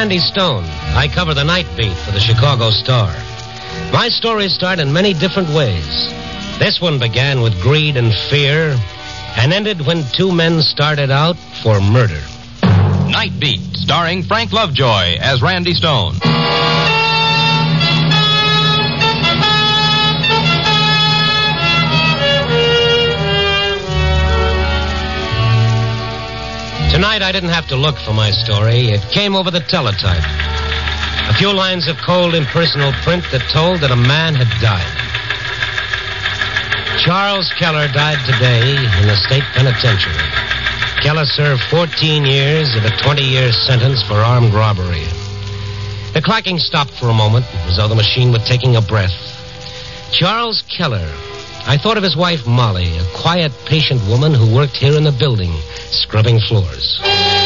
Randy Stone. I cover the night beat for the Chicago Star. My stories start in many different ways. This one began with greed and fear and ended when two men started out for murder. Night Beat, starring Frank Lovejoy as Randy Stone. Tonight, I didn't have to look for my story. It came over the teletype. A few lines of cold, impersonal print that told that a man had died. Charles Keller died today in the state penitentiary. Keller served 14 years of a 20-year sentence for armed robbery. The clacking stopped for a moment, as though the machine were taking a breath. Charles Keller. I thought of his wife, Molly, a quiet, patient woman who worked here in the building, scrubbing floors.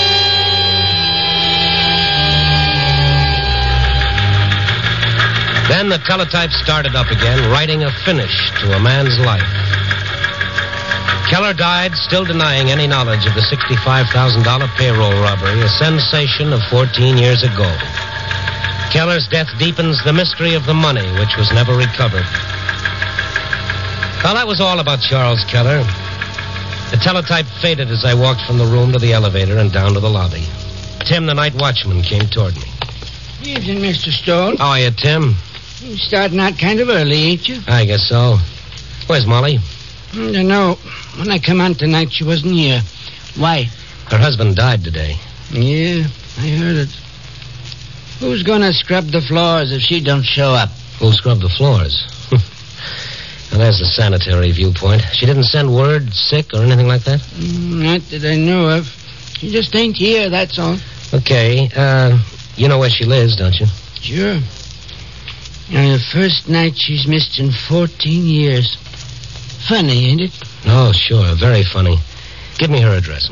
Then the teletype started up again, writing a finish to a man's life. Keller died, still denying any knowledge of the $65,000 payroll robbery, a sensation of 14 years ago. Keller's death deepens the mystery of the money, which was never recovered. Well, that was all about Charles Keller. The teletype faded as I walked from the room to the elevator and down to the lobby. Tim, the night watchman, came toward me. Evening, Mr. Stone. How are you, Tim? You're starting out kind of early, ain't you? I guess so. Where's Molly? I don't know. When I come on tonight, she wasn't here. Why? Her husband died today. Yeah, I heard it. Who's going to scrub the floors if she don't show up? Who'll scrub the floors? Well, there's the sanitary viewpoint. She didn't send word, sick, or anything like that? Not that I know of. She just ain't here, that's all. Okay, you know where she lives, don't you? Sure. On the first night she's missed in 14 years. Funny, ain't it? Oh, sure, very funny. Give me her address.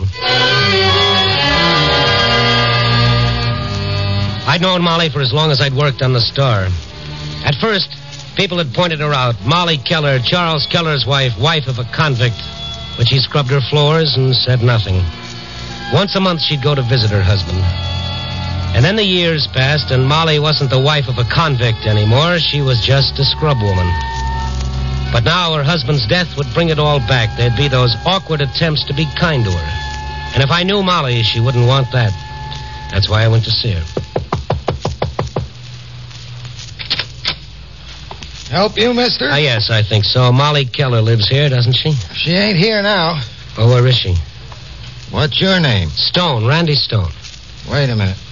I'd known Molly for as long as I'd worked on the Star. At first, people had pointed her out. Molly Keller, Charles Keller's wife of a convict. But she scrubbed her floors and said nothing. Once a month, she'd go to visit her husband. And then the years passed, and Molly wasn't the wife of a convict anymore. She was just a scrub woman. But now her husband's death would bring it all back. There'd be those awkward attempts to be kind to her. And if I knew Molly, she wouldn't want that. That's why I went to see her. Help you, mister? Yes, I think so. Molly Keller lives here, doesn't she? She ain't here now. Well, where is she? What's your name? Stone, Randy Stone. Wait a minute.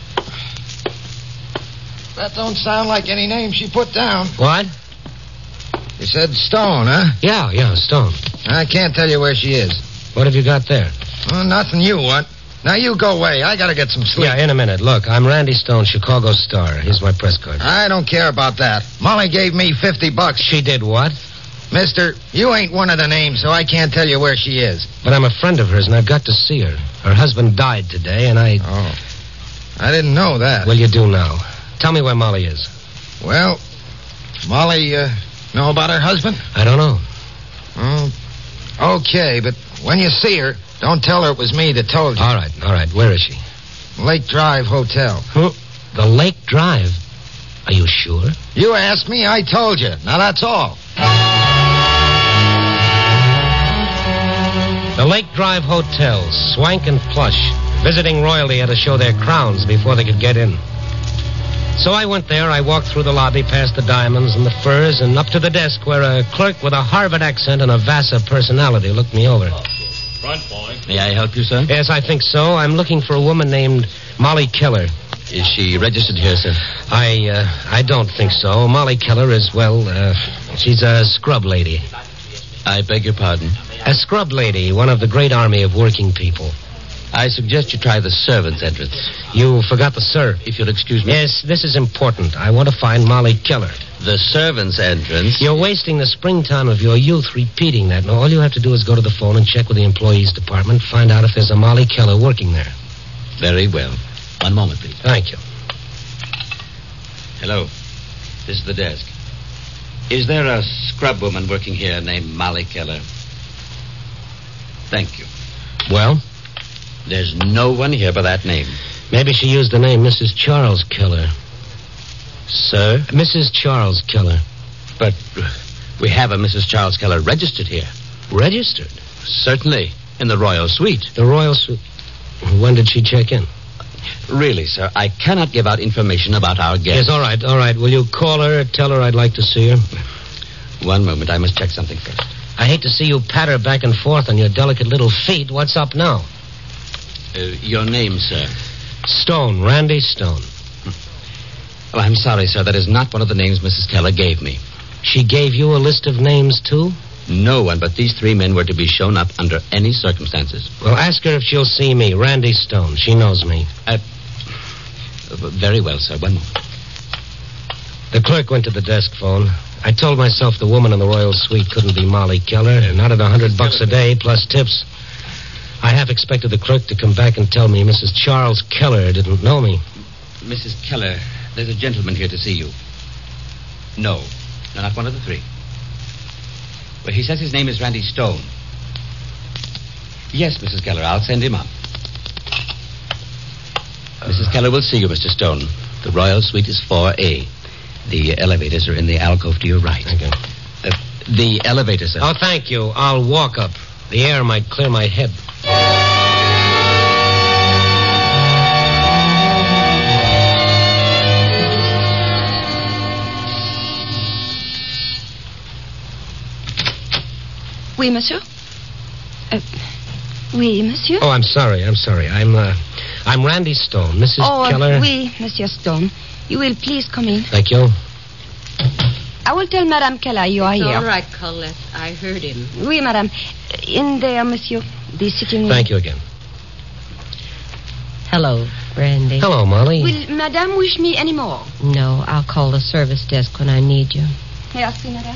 That don't sound like any name she put down. What? You said Stone, huh? Yeah, Stone. I can't tell you where she is. What have you got there? Oh, nothing you want. Now, you go away. I gotta get some sleep. Yeah, in a minute. Look, I'm Randy Stone, Chicago Star. Here's my press card. I don't care about that. Molly gave me $50. She did what? Mister, you ain't one of the names, so I can't tell you where she is. But I'm a friend of hers, and I've got to see her. Her husband died today, and I... Oh. I didn't know that. Well, you do now. Tell me where Molly is. Well, Molly, know about her husband? I don't know. Oh, okay, but when you see her, don't tell her it was me that told you. All right. Where is she? Lake Drive Hotel. Huh? The Lake Drive? Are you sure? You asked me, I told you. Now, that's all. The Lake Drive Hotel, swank and plush. Visiting royalty had to show their crowns before they could get in. So I went there. I walked through the lobby, past the diamonds and the furs, and up to the desk where a clerk with a Harvard accent and a Vassar personality looked me over. Front, boy. May I help you, sir? Yes, I think so. I'm looking for a woman named Molly Keller. Is she registered here, sir? I don't think so. Molly Keller is, she's a scrub lady. I beg your pardon? A scrub lady, one of the great army of working people. I suggest you try the servants' entrance. You forgot the sir. If you'll excuse me. Yes, this is important. I want to find Molly Keller. The servants' entrance? You're wasting the springtime of your youth repeating that. Now, all you have to do is go to the phone and check with the employees department, find out if there's a Molly Keller working there. Very well. One moment, please. Thank you. Hello. This is the desk. Is there a scrub woman working here named Molly Keller? Thank you. Well? There's no one here by that name. Maybe she used the name Mrs. Charles Keller. Sir? Mrs. Charles Keller. But we have a Mrs. Charles Keller registered here. Registered? Certainly, in the Royal Suite. The Royal Suite. When did she check in? Really, sir, I cannot give out information about our guest. Yes, all right. Will you call her, tell her I'd like to see her? One moment, I must check something first. I hate to see you patter back and forth on your delicate little feet. What's up now? Your name, sir? Stone, Randy Stone. Well, I'm sorry, sir. That is not one of the names Mrs. Keller gave me. She gave you a list of names, too? No one but these 3 men were to be shown up under any circumstances. Well, ask her if she'll see me, Randy Stone. She knows me. Very well, sir. 1 moment. The clerk went to the desk phone. I told myself the woman in the Royal Suite couldn't be Molly Keller, not at $100 a day plus tips. I half expected the clerk to come back and tell me Mrs. Charles Keller didn't know me. Mrs. Keller, there's a gentleman here to see you. No, not one of the 3. Well, he says his name is Randy Stone. Yes, Mrs. Keller, I'll send him up. Mrs. Keller will see you, Mr. Stone. The Royal Suite is 4A. The elevators are in the alcove to your right. Thank you. The elevator, sir. Oh, thank you. I'll walk up. The air might clear my head. Oui, monsieur? Oui, monsieur? Oh, I'm sorry. I'm Randy Stone. Mrs. Keller? Oui, Monsieur Stone. You will please come in. Thank you. I will tell Madame Keller you are here. All right, Colette. I heard him. Oui, Madame. In there, monsieur. The sitting room. Thank you again. Hello, Randy. Hello, Molly. Will Madame wish me any more? No, I'll call the service desk when I need you. Merci, Madame.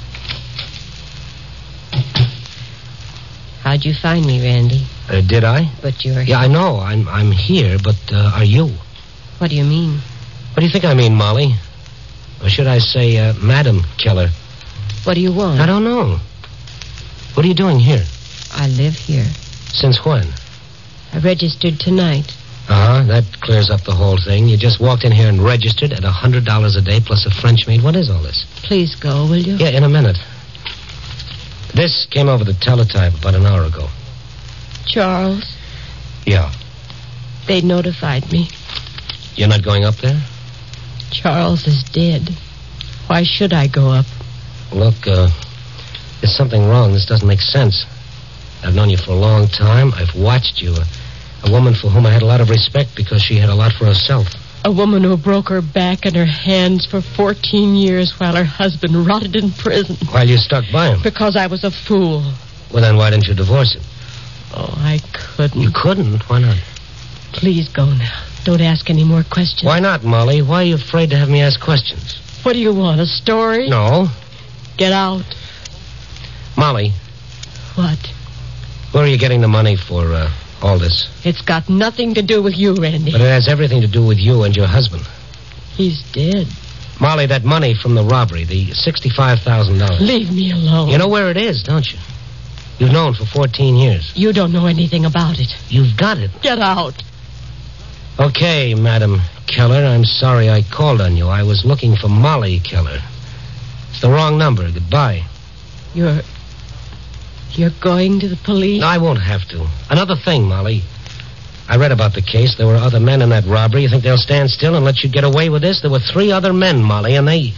How'd you find me, Randy? Did I? But you're... Yeah, I know. I'm here, but are you? What do you mean? What do you think I mean, Molly? Or should I say, Madam Keller? What do you want? I don't know. What are you doing here? I live here. Since when? I registered tonight. Uh-huh. That clears up the whole thing. You just walked in here and registered at $100 a day plus a French maid. What is all this? Please go, will you? Yeah, in a minute. This came over the teletype about an hour ago. Charles? Yeah. They notified me. You're not going up there? Charles is dead. Why should I go up? Look, there's something wrong. This doesn't make sense. I've known you for a long time. I've watched you. A woman for whom I had a lot of respect because she had a lot for herself. A woman who broke her back and her hands for 14 years while her husband rotted in prison. While you stuck by him? Because I was a fool. Well, then why didn't you divorce him? Oh, I couldn't. You couldn't? Why not? Please go now. Don't ask any more questions. Why not, Molly? Why are you afraid to have me ask questions? What do you want, a story? No. Get out. Molly. What? Where are you getting the money for all this? It's got nothing to do with you, Randy. But it has everything to do with you and your husband. He's dead. Molly, that money from the robbery, the $65,000. Leave me alone. You know where it is, don't you? You've known for 14 years. You don't know anything about it. You've got it. Get out. Okay, Madam Keller, I'm sorry I called on you. I was looking for Molly Keller. It's the wrong number. Goodbye. You're going to the police? No, I won't have to. Another thing, Molly. I read about the case. There were other men in that robbery. You think they'll stand still and let you get away with this? There were 3 other men, Molly, and they...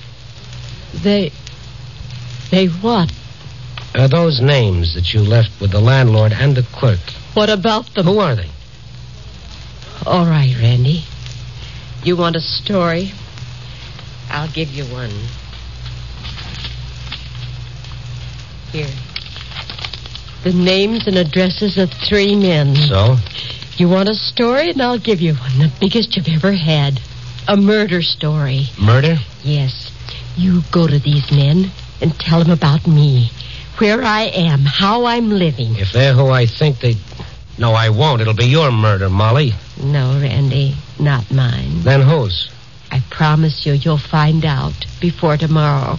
They what? Those names that you left with the landlord and the clerk. What about them? Who are they? All right, Randy. You want a story? I'll give you one. Here. The names and addresses of 3 men. So? You want a story, and I'll give you one. The biggest you've ever had. A murder story. Murder? Yes. You go to these men and tell them about me. Where I am, how I'm living. If they're who I think they... No, I won't. It'll be your murder, Molly. No, Randy, not mine. Then whose? I promise you, you'll find out before tomorrow.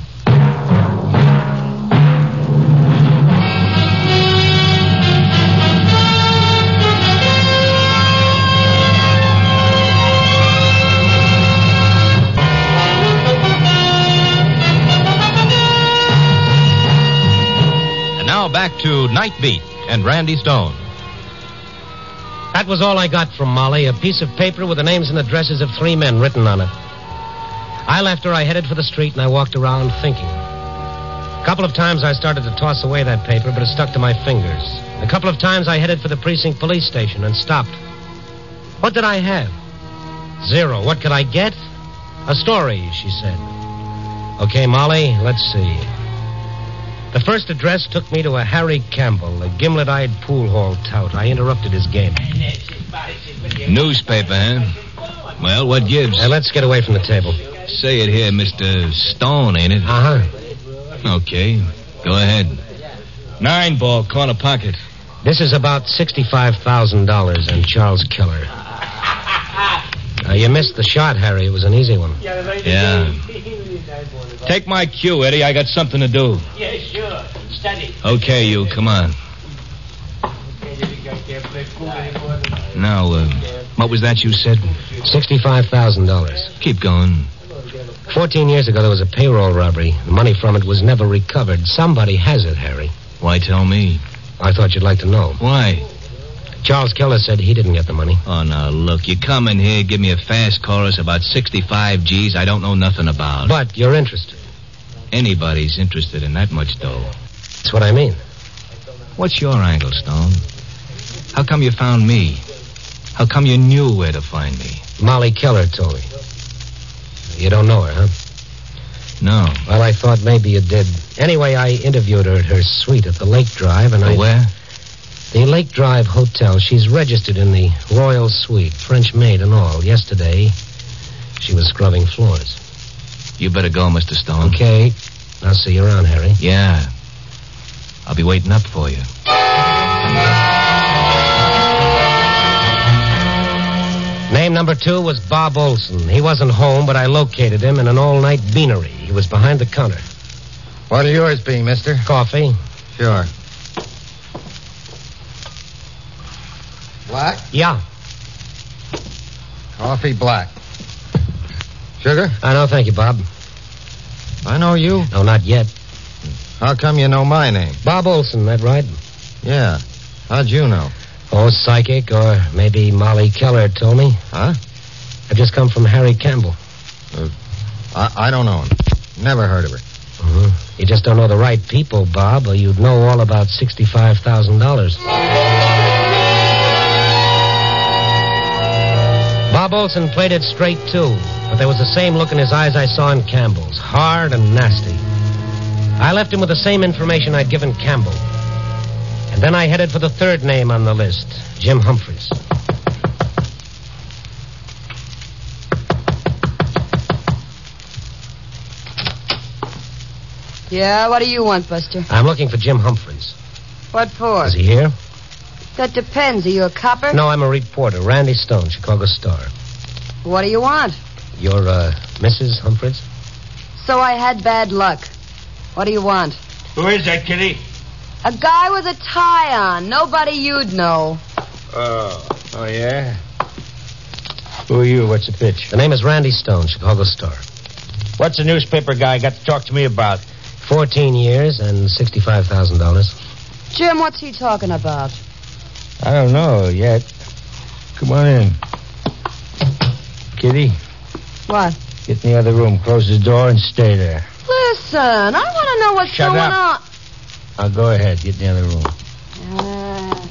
to Night Beat and Randy Stone. That was all I got from Molly, a piece of paper with the names and addresses of 3 men written on it. I left her, I headed for the street, and I walked around thinking. A couple of times I started to toss away that paper, but it stuck to my fingers. A couple of times I headed for the precinct police station and stopped. What did I have? 0. What could I get? A story, she said. Okay, Molly, let's see. The first address took me to a Harry Campbell, a gimlet-eyed pool hall tout. I interrupted his game. Newspaper, huh? Well, what gives? Let's get away from the table. Say it here, Mr. Stone, ain't it? Uh-huh. Okay, go ahead. 9-ball, corner pocket. This is about $65,000 and Charles Keller. You missed the shot, Harry. It was an easy one. Yeah. Take my cue, Eddie. I got something to do. Yeah, sure. Steady. Okay, you. Come on. Now, what was that you said? $65,000. Keep going. 14 years ago, there was a payroll robbery. The money from it was never recovered. Somebody has it, Harry. Why tell me? I thought you'd like to know. Why? Charles Keller said he didn't get the money. Oh, now, look, you come in here, give me a fast chorus about 65 G's I don't know nothing about. But you're interested. Anybody's interested in that much dough. That's what I mean. What's your angle, Stone? How come you found me? How come you knew where to find me? Molly Keller told me. You don't know her, huh? No. Well, I thought maybe you did. Anyway, I interviewed her at her suite at the Lake Drive, and Where? The Lake Drive Hotel. She's registered in the Royal Suite, French maid and all. Yesterday, she was scrubbing floors. You better go, Mr. Stone. Okay. I'll see you around, Harry. Yeah. I'll be waiting up for you. Name number 2 was Bob Olson. He wasn't home, but I located him in an all-night beanery. He was behind the counter. What'll yours be, mister? Coffee. Sure. Black? Yeah. Coffee black. Sugar? No, thank you, Bob. I know you. No, not yet. How come you know my name? Bob Olson, that right? Yeah. How'd you know? Oh, psychic, or maybe Molly Keller told me. Huh? I've just come from Harry Campbell. I don't know him. Never heard of her. Mm-hmm. You just don't know the right people, Bob, or you'd know all about $65,000. Bob Olson played it straight, too, but there was the same look in his eyes I saw in Campbell's, hard and nasty. I left him with the same information I'd given Campbell. And then I headed for the third name on the list, Jim Humphreys. Yeah, what do you want, Buster? I'm looking for Jim Humphreys. What for? Is he here? That depends. Are you a copper? No, I'm a reporter. Randy Stone, Chicago Star. What do you want? You're, Mrs. Humphreys? So I had bad luck. What do you want? Who is that, Kitty? A guy with a tie on. Nobody you'd know. Oh, yeah? Who are you? What's the pitch? The name is Randy Stone, Chicago Star. What's the newspaper guy got to talk to me about? 14 years and $65,000. Jim, what's he talking about? I don't know yet. Come on in. Kitty, What? get in the other room. Close the door and stay there. Listen, I want to know what's Shut going up. Now go ahead. Get in the other room. on.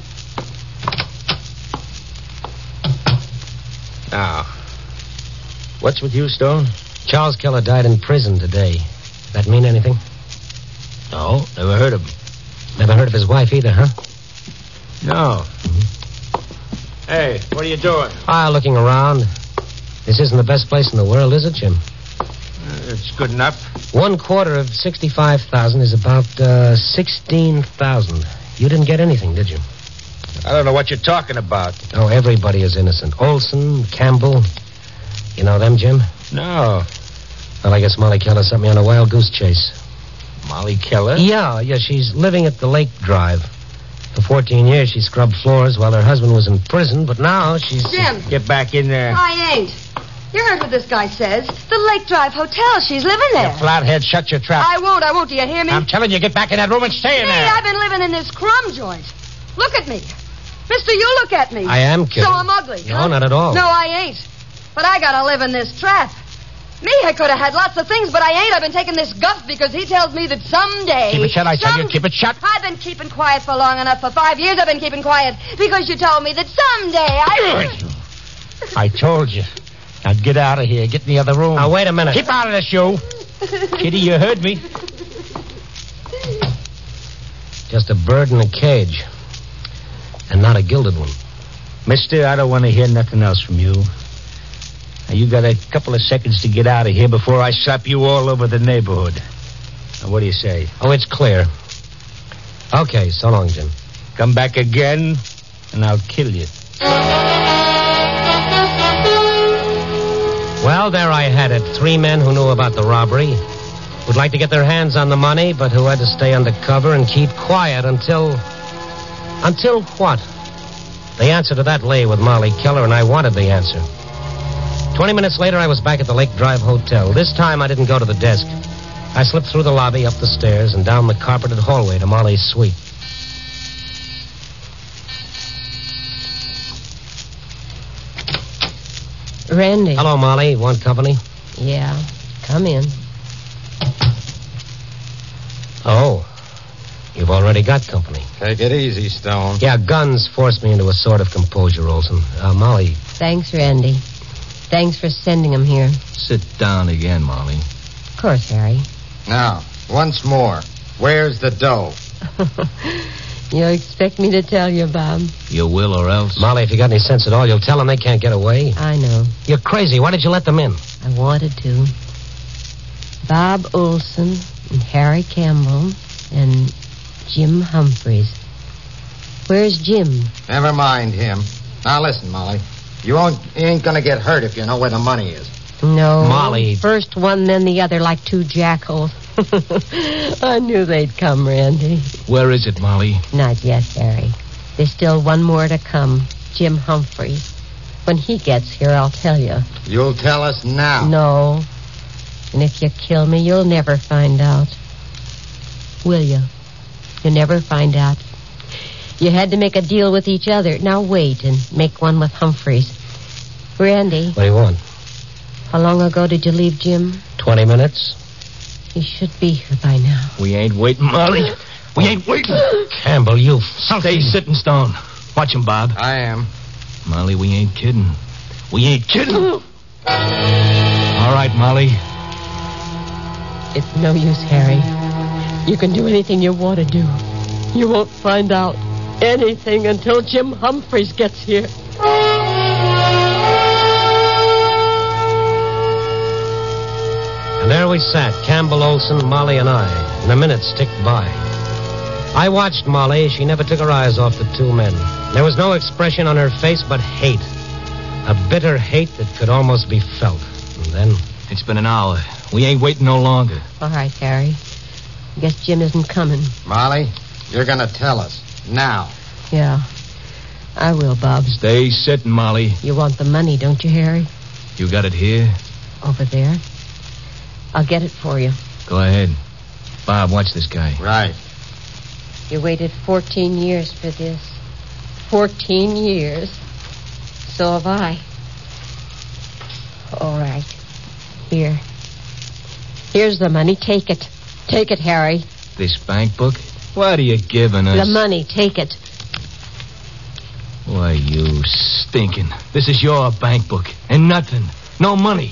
Now, what's with you, Stone? Charles Keller died in prison today. That mean anything? No, never heard of him. Never heard of his wife either, huh? No. Hey, what are you doing? Looking around. This isn't the best place in the world, is it, Jim? It's good enough. 1/4 of 65,000 is about 16,000. You didn't get anything, did you? I don't know what you're talking about. Oh, everybody is innocent. Olson, Campbell. You know them, Jim? No. Well, I guess Molly Keller sent me on a wild goose chase. Molly Keller? Yeah, she's living at the Lake Drive. For 14 years, she scrubbed floors while her husband was in prison, but now she's... Jim. Get back in there. I ain't. You heard what this guy says. The Lake Drive Hotel. She's living there. You flathead, shut your trap. I won't. Do you hear me? I'm telling you, get back in that room and stay in Me, there. I've been living in this crumb joint. Look at me. Mister, you look at me. I am kidding. So I'm ugly, No, huh? not at all. No, I ain't. But I gotta live in this trap. Me, I could have had lots of things, but I ain't. I've been taking this guff because he tells me that someday... Keep it shut, I tell you. Keep it shut. I've been keeping quiet for long enough. For 5 years I've been keeping quiet because you told me that someday I told you. Now get out of here. Get in the other room. Now, wait a minute. Keep out of this, you. Kitty, you heard me. Just a bird in a cage. And not a gilded one. Mister, I don't want to hear nothing else from you. Now, you got a couple of seconds to get out of here before I slap you all over the neighborhood. Now, what do you say? Oh, it's clear. Okay, so long, Jim. Come back again, and I'll kill you. Well, there I had it. 3 men who knew about the robbery, who'd like to get their hands on the money, but who had to stay undercover and keep quiet until... Until what? The answer to that lay with Molly Keller, and I wanted the answer. 20 minutes later, I was back at the Lake Drive Hotel. This time, I didn't go to the desk. I slipped through the lobby, up the stairs, and down the carpeted hallway to Molly's suite. Randy. Hello, Molly. Want company? Yeah, come in. Oh, you've already got company. Take it easy, Stone. Yeah, guns forced me into a sort of composure, Olson. Molly. Thanks, Randy. Thanks for sending him here. Sit down again, Molly. Of course, Harry. Now, once more, where's the dough? You expect me to tell you, Bob? You will or else. Molly, if you got any sense at all, you'll tell them they can't get away. I know. You're crazy. Why did you let them in? I wanted to. Bob Olson and Harry Campbell and Jim Humphreys. Where's Jim? Never mind him. Now, listen, Molly. You ain't gonna get hurt if you know where the money is. No. Molly. First one, then the other, like 2 jackals. I knew they'd come, Randy. Where is it, Molly? Not yet, Harry. There's still one more to come. Jim Humphreys. When he gets here, I'll tell you. You'll tell us now. No. And if you kill me, you'll never find out. Will you? You'll never find out. You had to make a deal with each other. Now wait and make one with Humphreys. Randy. What do you want? How long ago did you leave Jim? 20 minutes? He should be here by now. We ain't waiting, Molly. We ain't waiting. Campbell, you... Stay sitting, Stone. Watch him, Bob. I am. Molly, we ain't kidding. We ain't kidding. All right, Molly. It's no use, Harry. You can do anything you want to do. You won't find out anything until Jim Humphreys gets here. And there we sat, Campbell, Olson, Molly, and I, and the minutes ticked by. I watched Molly. She never took her eyes off the 2 men. There was no expression on her face but hate. A bitter hate that could almost be felt. And then... It's been an hour. We ain't waiting no longer. All right, Harry. I guess Jim isn't coming. Molly, you're gonna tell us. Now. Yeah, I will, Bob. Stay sitting, Molly. You want the money, don't you, Harry? You got it here? Over there. I'll get it for you. Go ahead. Bob, watch this guy. Right. You waited 14 years for this. 14 years. So have I. All right. Here. Here's the money. Take it. Take it, Harry. This bank book? What are you giving us? The money. Take it. Why, you stinking. This is your bank book. And nothing. No money.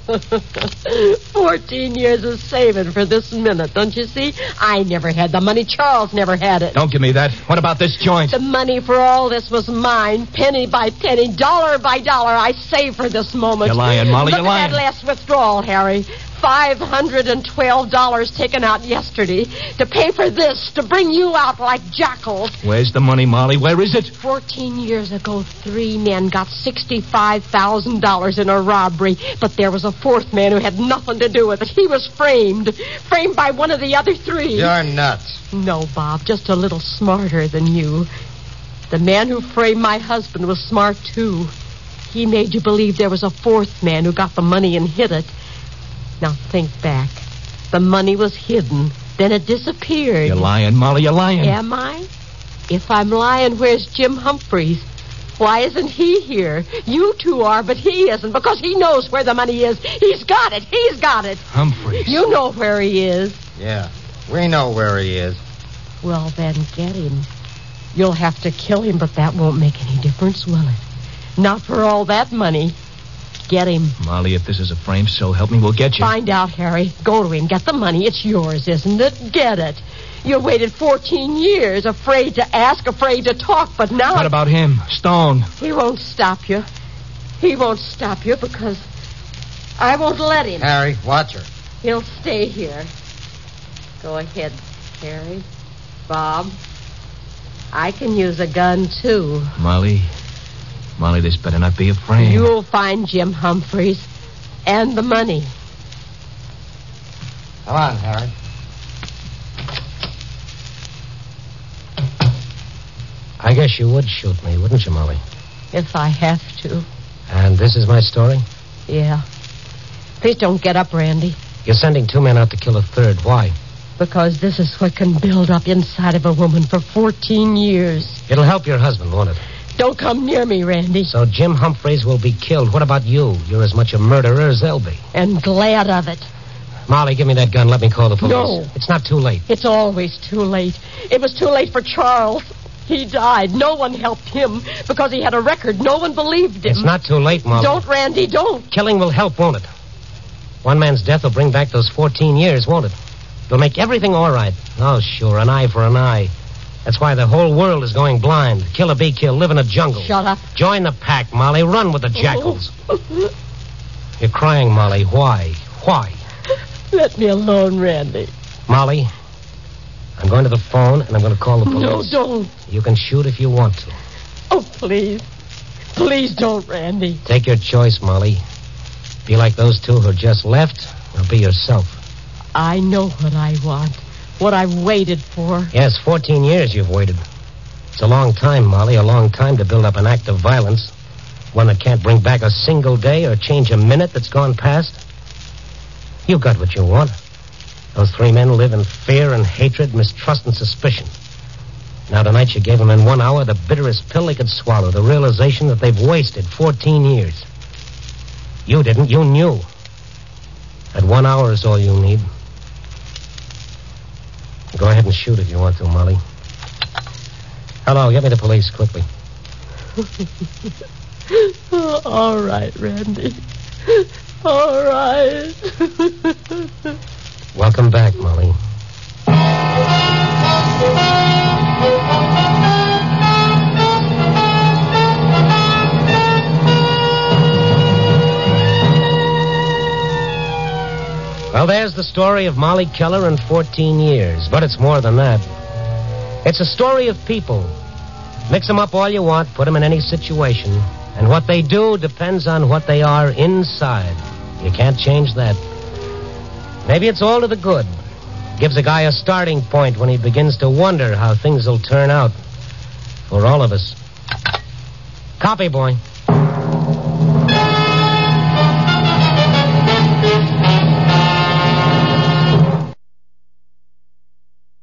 14 years of saving for this minute, don't you see? I never had the money. Charles never had it. Don't give me that. What about this joint? The money for all this was mine, penny by penny, dollar by dollar. I saved for this moment. You're lying, Molly. Look You're lying. at that last withdrawal, Harry. $512 taken out yesterday to pay for this, to bring you out like jackals. Where's the money, Molly? Where is it? 14 years ago, 3 men got $65,000 in a robbery, but there was a 4th man who had nothing to do with it. He was framed by one of the other 3. You're nuts. No, Bob, just a little smarter than you. The man who framed my husband was smart, too. he made you believe there was a fourth man who got the money and hid it. Now think back. The money was hidden. Then it disappeared. You're lying, Molly. You're lying. Am I? If I'm lying, where's Jim Humphreys? Why isn't he here? You two are, but he isn't, because he knows where the money is. He's got it. He's got it. Humphreys. You know where he is. Yeah, we know where he is. Well, then get him. You'll have to kill him, but that won't make any difference, will it? Not for all that money. Get him. Molly, if this is a frame, so help me, we'll get you. Find out, Harry. Go to him. Get the money. It's yours, isn't it? Get it. You waited 14 years, afraid to ask, afraid to talk, but now... What about him? Stone. He won't stop you. He won't stop you because I won't let him. Harry, watch her. He'll stay here. Go ahead, Harry. Bob. I can use a gun, too. Molly, this better not be a frame. You'll find Jim Humphreys and the money. Come on, Harry. I guess you would shoot me, wouldn't you, Molly? If I have to. And this is my story? Yeah. Please don't get up, Randy. You're sending 2 men out to kill a third. Why? Because this is what can build up inside of a woman for 14 years. It'll help your husband, won't it? Don't come near me, Randy. So Jim Humphreys will be killed. What about you? You're as much a murderer as they'll be. And glad of it. Molly, give me that gun. Let me call the police. No. It's not too late. It's always too late. It was too late for Charles. He died. No one helped him because he had a record. No one believed him. It's not too late, Molly. Don't, Randy, don't. Killing will help, won't it? One man's death will bring back those 14 years, won't it? It'll make everything all right. Oh, sure, an eye for an eye. That's why the whole world is going blind. Kill or be killed. Live in a jungle. Shut up. Join the pack, Molly. Run with the jackals. You're crying, Molly. Why? Why? Let me alone, Randy. Molly, I'm going to the phone, and I'm going to call the police. No, don't. You can shoot if you want to. Oh, please. Please don't, Randy. Take your choice, Molly. Be like those two who just left, or be yourself. I know what I want. What I've waited for. Yes, 14 years you've waited. It's a long time, Molly, a long time to build up an act of violence. One that can't bring back a single day or change a minute that's gone past. You got what you want. Those 3 men live in fear and hatred, mistrust and suspicion. Now tonight you gave them in 1 hour the bitterest pill they could swallow, the realization that they've wasted 14 years. You didn't. You knew. That 1 hour is all you need. Go ahead and shoot if you want to, Molly. Hello, get me the police, quickly. All right, Randy. All right. Welcome back, Molly. Well, there's the story of Molly Keller in 14 years. But it's more than that. It's a story of people. Mix them up all you want, put them in any situation. And what they do depends on what they are inside. You can't change that. Maybe it's all to the good. Gives a guy a starting point when he begins to wonder how things will turn out. For all of us. Copy, boy.